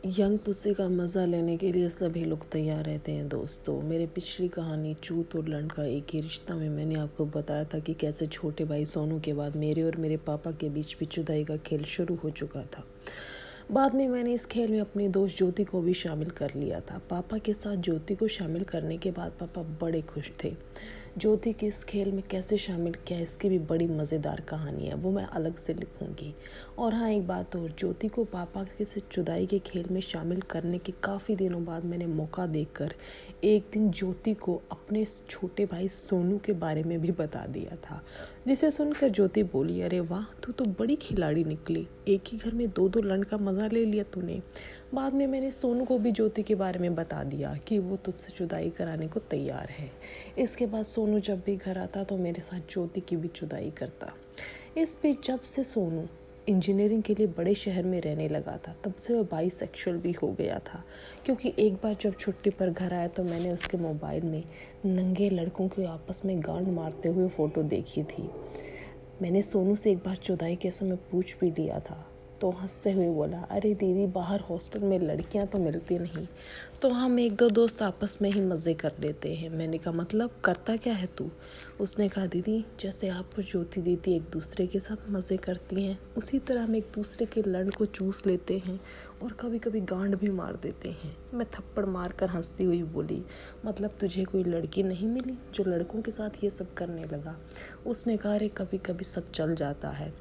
Young पुस्सी का मज़ा लेने के लिए सभी लोग तैयार रहते हैं दोस्तों। मेरे पिछली कहानी चूत और लंड का एक ही रिश्ता में मैंने आपको बताया था कि कैसे छोटे भाई सोनू के बाद मेरे और मेरे पापा के बीच जुदाई का खेल शुरू हो चुका था। बाद में मैंने इस खेल में अपनी दोस्त ज्योति को भी शामिल कर लिया था। पापा के साथ ज्योति को शामिल करने के बाद पापा बड़े खुश थे। ज्योति के इस खेल में कैसे शामिल किया इसकी भी बड़ी मज़ेदार कहानी है, वो मैं अलग से लिखूंगी। और हाँ, एक बात और, ज्योति को पापा के से जुदाई के खेल में शामिल करने के काफ़ी दिनों बाद मैंने मौका देकर एक दिन ज्योति को अपने छोटे भाई सोनू के बारे में भी बता दिया था, जिसे सुनकर ज्योति बोली, अरे वाह, तू तो बड़ी खिलाड़ी निकली, एक ही घर में दो दो लंड का मज़ा ले लिया तूने। बाद में मैंने सोनू को भी ज्योति के बारे में बता दिया कि वो तुझसे जुदाई कराने को तैयार है। इसके बाद सोनू जब भी घर आता तो मेरे साथ ज्योति की भी जुदाई करता। इस बीच जब से सोनू इंजीनियरिंग के लिए बड़े शहर में रहने लगा था तब से वह बाइसेक्सुअल भी हो गया था, क्योंकि एक बार जब छुट्टी पर घर आया तो मैंने उसके मोबाइल में नंगे लड़कों के आपस में गांड मारते हुए फ़ोटो देखी थी। मैंने सोनू से एक बार जुदाई के समय पूछ भी लिया था तो हंसते हुए बोला, अरे दीदी, बाहर हॉस्टल में लड़कियां तो मिलती नहीं, तो हम एक दो दोस्त आपस में ही मज़े कर लेते हैं। मैंने कहा, मतलब करता क्या है तू? उसने कहा, दीदी, जैसे आप और ज्योति दीदी एक दूसरे के साथ मज़े करती हैं उसी तरह हम एक दूसरे के लंड को चूस लेते हैं और कभी कभी गांड भी मार देते हैं। मैं थप्पड़ मार कर हंसती हुई बोली, मतलब तुझे कोई लड़की नहीं मिली जो लड़कों के साथ ये सब करने लगा? उसने कहा, अरे कभी कभी सब चल जाता है,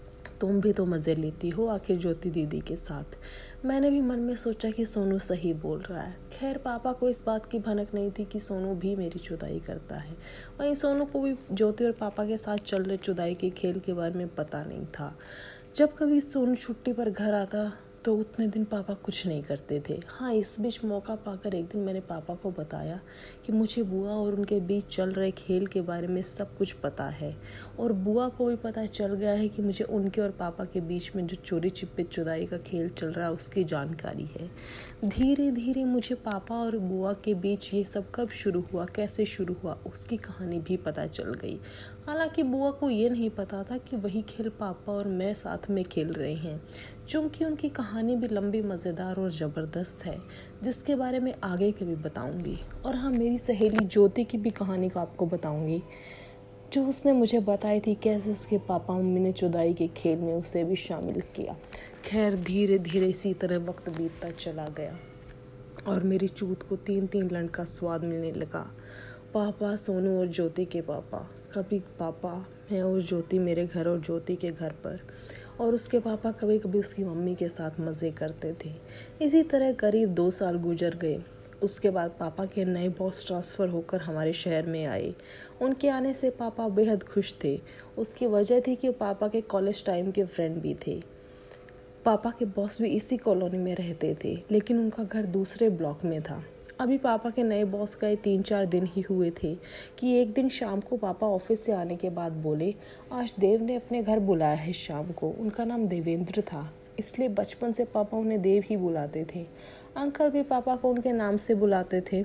तुम भी तो मज़े लेती हो आखिर ज्योति दीदी के साथ। मैंने भी मन में सोचा कि सोनू सही बोल रहा है। खैर, पापा को इस बात की भनक नहीं थी कि सोनू भी मेरी जुदाई करता है। वहीं सोनू को भी ज्योति और पापा के साथ चल रहे जुदाई के खेल के बारे में पता नहीं था। जब कभी सोनू छुट्टी पर घर आता तो उतने दिन पापा कुछ नहीं करते थे। हाँ, इस बीच मौका पाकर एक दिन मैंने पापा को बताया कि मुझे बुआ और उनके बीच चल रहे खेल के बारे में सब कुछ पता है, और बुआ को भी पता चल गया है कि मुझे उनके और पापा के बीच में जो चोरी छिपे जुदाई का खेल चल रहा है उसकी जानकारी है। धीरे धीरे मुझे पापा और बुआ के बीच ये सब कब शुरू हुआ, कैसे शुरू हुआ, उसकी कहानी भी पता चल गई। हालांकि बुआ को ये नहीं पता था कि वही खेल पापा और मैं साथ में खेल रहे हैं। चूँकि उनकी कहानी भी लंबी, मज़ेदार और ज़बरदस्त है, जिसके बारे में आगे कभी बताऊंगी। और हाँ, मेरी सहेली ज्योति की भी कहानी को आपको बताऊंगी, जो उसने मुझे बताई थी कैसे उसके पापा मम्मी ने जुदाई के खेल में उसे भी शामिल किया। खैर, धीरे धीरे इसी तरह वक्त बीतता चला गया और मेरी चूत को 3-3 लंड का स्वाद मिलने लगा। पापा, सोनू और ज्योति के पापा, कभी पापा, मैं और ज्योति मेरे घर और ज्योति के घर पर, और उसके पापा कभी कभी उसकी मम्मी के साथ मज़े करते थे। इसी तरह करीब 2 साल गुजर गए। उसके बाद पापा के नए बॉस ट्रांसफ़र होकर हमारे शहर में आए। उनके आने से पापा बेहद खुश थे। उसकी वजह थी कि पापा के कॉलेज टाइम के फ्रेंड भी थे। पापा के बॉस भी इसी कॉलोनी में रहते थे, लेकिन उनका घर दूसरे ब्लॉक में था। अभी पापा के नए बॉस गए 3-4 दिन ही हुए थे कि एक दिन शाम को पापा ऑफिस से आने के बाद बोले, आज देव ने अपने घर बुलाया है शाम को। उनका नाम देवेंद्र था, इसलिए बचपन से पापा उन्हें देव ही बुलाते थे। अंकल भी पापा को उनके नाम से बुलाते थे।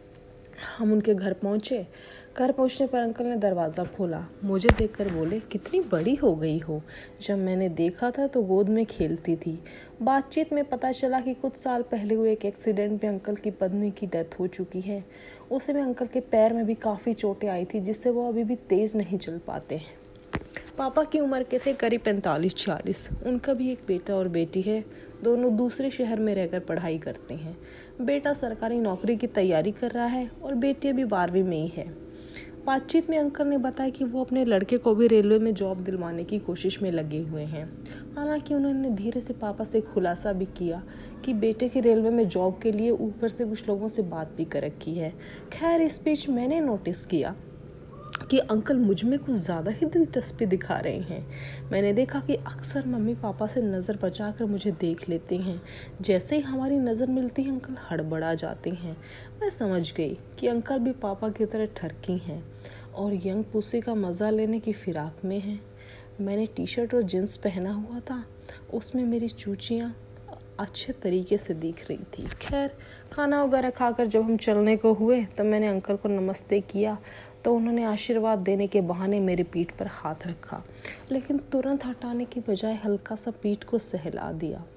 हम उनके घर पहुँचे। घर पहुँचने पर अंकल ने दरवाज़ा खोला, मुझे देखकर बोले, कितनी बड़ी हो गई हो। जब मैंने देखा था तो गोद में खेलती थी। बातचीत में पता चला कि कुछ साल पहले हुए एक एक्सीडेंट में अंकल की पत्नी की डेथ हो चुकी है। उस समय अंकल के पैर में भी काफ़ी चोटें आई थी, जिससे वो अभी भी तेज़ नहीं चल पाते हैं। पापा की उम्र के थे करीब 45-40। उनका भी एक बेटा और बेटी है। दोनों दूसरे शहर में रहकर पढ़ाई करते हैं। बेटा सरकारी नौकरी की तैयारी कर रहा है और बेटी अभी 12वीं में ही है। बातचीत में अंकल ने बताया कि वो अपने लड़के को भी रेलवे में जॉब दिलवाने की कोशिश में लगे हुए हैं। हालांकि उन्होंने धीरे से पापा से खुलासा भी किया कि बेटे की रेलवे में जॉब के लिए ऊपर से कुछ लोगों से बात भी कर रखी है। खैर, इस बीच मैंने नोटिस किया कि अंकल मुझ में कुछ ज़्यादा ही दिलचस्पी दिखा रहे हैं। मैंने देखा कि अक्सर मम्मी पापा से नज़र बचाकर मुझे देख लेते हैं। जैसे ही हमारी नज़र मिलती है अंकल हड़बड़ा जाते हैं। मैं समझ गई कि अंकल भी पापा की तरह ठरकी हैं और यंग पुस्सी का मज़ा लेने की फिराक में हैं। मैंने टी-शर्ट और जींस पहना हुआ था, उसमें मेरी चूचियाँ अच्छे तरीके से दिख रही थी। खैर, खाना वगैरह खाकर जब हम चलने को हुए तब मैंने अंकल को नमस्ते किया तो उन्होंने आशीर्वाद देने के बहाने मेरी पीठ पर हाथ रखा, लेकिन तुरंत हटाने की बजाय हल्का सा पीठ को सहला दिया।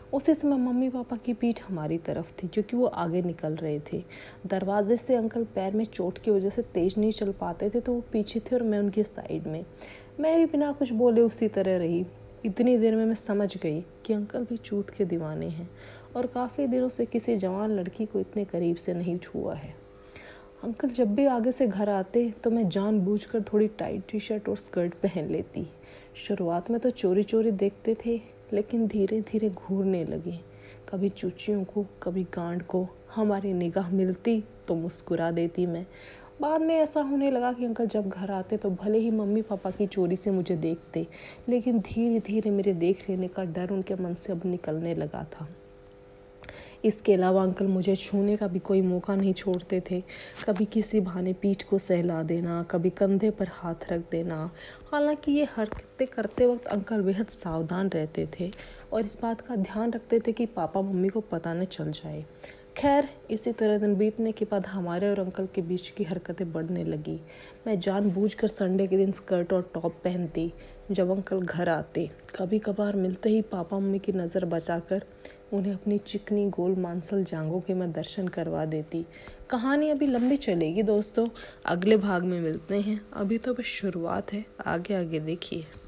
उसी समय मम्मी पापा की पीठ हमारी तरफ थी क्योंकि वो आगे निकल रहे थे। दरवाजे से अंकल पैर में चोट की वजह से तेज नहीं चल पाते थे, तो वो पीछे थे और मैं उनकी साइड में। मैं भी बिना कुछ बोले उसी तरह रही। इतनी देर में मैं समझ गई कि अंकल भी चूत के दीवाने हैं और काफ़ी दिनों से किसी जवान लड़की को इतने करीब से नहीं छुआ है। अंकल जब भी आगे से घर आते तो मैं जानबूझकर थोड़ी टाइट टी शर्ट और स्कर्ट पहन लेती। शुरुआत में तो चोरी चोरी देखते थे, लेकिन धीरे धीरे घूरने लगे। कभी चूचियों को, कभी गांड को हमारी निगाह मिलती तो मुस्कुरा देती मैं। बाद में ऐसा होने लगा कि अंकल जब घर आते तो भले ही मम्मी पापा की चोरी से मुझे देखते, लेकिन धीरे धीरे मेरे देख लेने का डर उनके मन से अब निकलने लगा था। इसके अलावा अंकल मुझे छूने का भी कोई मौका नहीं छोड़ते थे। कभी किसी बहाने पीठ को सहला देना, कभी कंधे पर हाथ रख देना। हालांकि ये हरकतें करते वक्त अंकल बेहद सावधान रहते थे और इस बात का ध्यान रखते थे कि पापा मम्मी को पता न चल जाए। खैर, इसी तरह दिन बीतने के बाद हमारे और अंकल के बीच की हरकतें बढ़ने लगी। मैं जानबूझकर संडे के दिन स्कर्ट और टॉप पहनती जब अंकल घर आते। कभी कभार मिलते ही पापा मम्मी की नज़र बचाकर उन्हें अपनी चिकनी गोल मांसल जांघों के मैं दर्शन करवा देती। कहानी अभी लंबी चलेगी दोस्तों, अगले भाग में मिलते हैं। अभी तो बस शुरुआत है, आगे आगे देखिए।